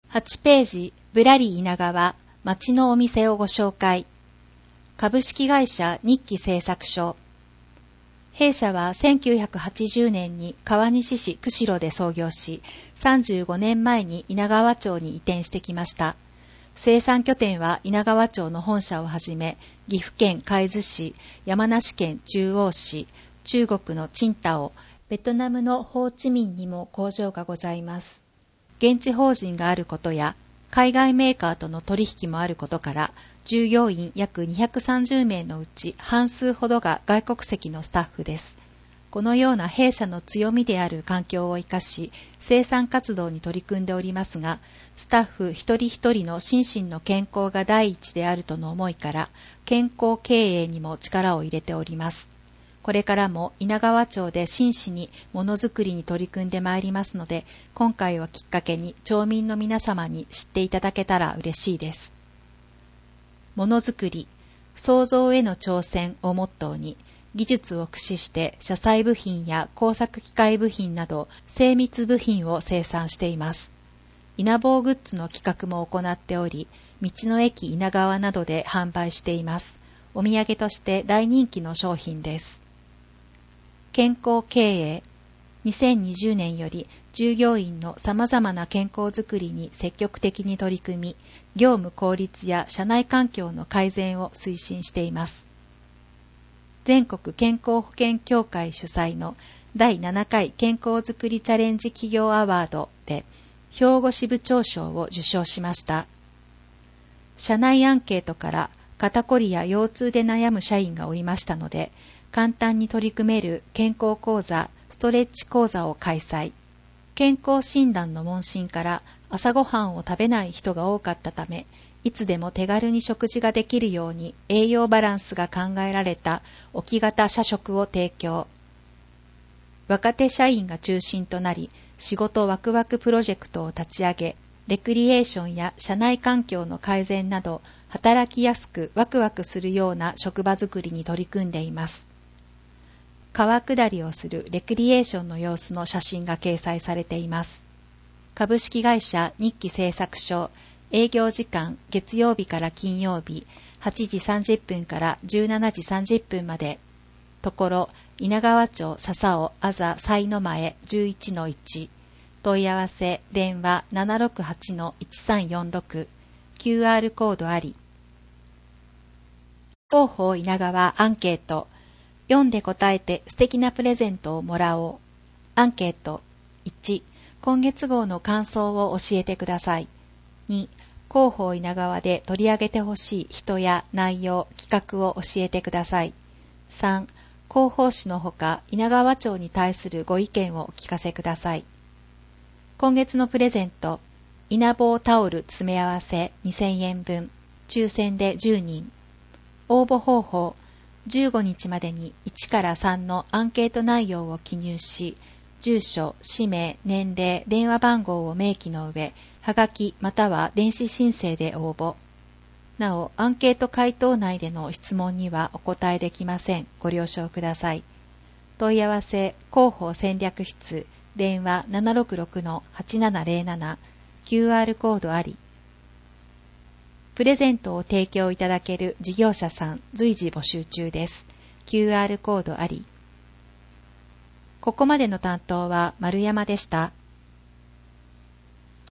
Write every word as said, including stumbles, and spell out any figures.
はちページ、ぶらり稲川、町のお店をご紹介。株式会社日記製作所。弊社はせんきゅうひゃくはちじゅうねんに川西市釧路で創業し、さんじゅうごねんまえに稲川町に移転してきました。生産拠点は稲川町の本社をはじめ、岐阜県海津市、山梨県中央市、中国の青島、ベトナムのホーチミンにも工場がございます。現地法人があることや、海外メーカーとの取引もあることから、従業員約にひゃくさんじゅうめいのうち半数ほどが外国籍のスタッフです。このような弊社の強みである環境を生かし、生産活動に取り組んでおりますが、スタッフ一人一人の心身の健康が第一であるとの思いから、健康経営にも力を入れております。これからも稲川町で真摯にものづくりに取り組んでまいりますので、今回をきっかけに町民の皆様に知っていただけたら嬉しいです。ものづくり、創造への挑戦をモットーに、技術を駆使して車載部品や工作機械部品など精密部品を生産しています。稲坊グッズの企画も行っており、道の駅稲川などで販売しています。お土産として大人気の商品です。健康経営。にせんにじゅうねんより従業員の様々な健康づくりに積極的に取り組み、業務効率や社内環境の改善を推進しています。全国健康保険協会主催のだいななかい健康づくりチャレンジ企業アワードで兵庫支部長賞を受賞しました。社内アンケートから肩こりや腰痛で悩む社員がおりましたので、簡単に取り組める健康講座、ストレッチ講座を開催。健康診断の問診から朝ごはんを食べない人が多かったため、いつでも手軽に食事ができるように栄養バランスが考えられた置き型社食を提供。若手社員が中心となり、仕事ワクワクプロジェクトを立ち上げ、レクリエーションや社内環境の改善など、働きやすくワクワクするような職場づくりに取り組んでいます。川下りをするレクリエーションの様子の写真が掲載されています。株式会社日記製作所、営業時間月曜日から金曜日、はちじさんじゅっぷんからじゅうしちじさんじゅっぷんまで。ところ、稲川町笹尾あざ西の前 じゅういちのいち。問い合わせ、電話 ななろくはちのいちさんよんろく。キューアール コードあり。広報稲川アンケート。読んで答えて素敵なプレゼントをもらおう。アンケート。いち、今月号の感想を教えてください。に、広報稲川で取り上げてほしい人や内容、企画を教えてください。さん、広報誌のほか稲川町に対するご意見をお聞かせください。今月のプレゼント、稲坊タオル詰め合わせにせんえんぶん、抽選でじゅうにん。応募方法、じゅうごにちまでにいちからさんのアンケート内容を記入し、住所、氏名、年齢、電話番号を明記の上、はがきまたは電子申請で応募。なお、アンケート回答内での質問にはお答えできません。ご了承ください。問い合わせ、広報戦略室、電話 ななろくろくのはちななぜろなな、キューアール コードあり。プレゼントを提供いただける事業者さん随時募集中です。キューアール コードあり。ここまでの担当は丸山でした。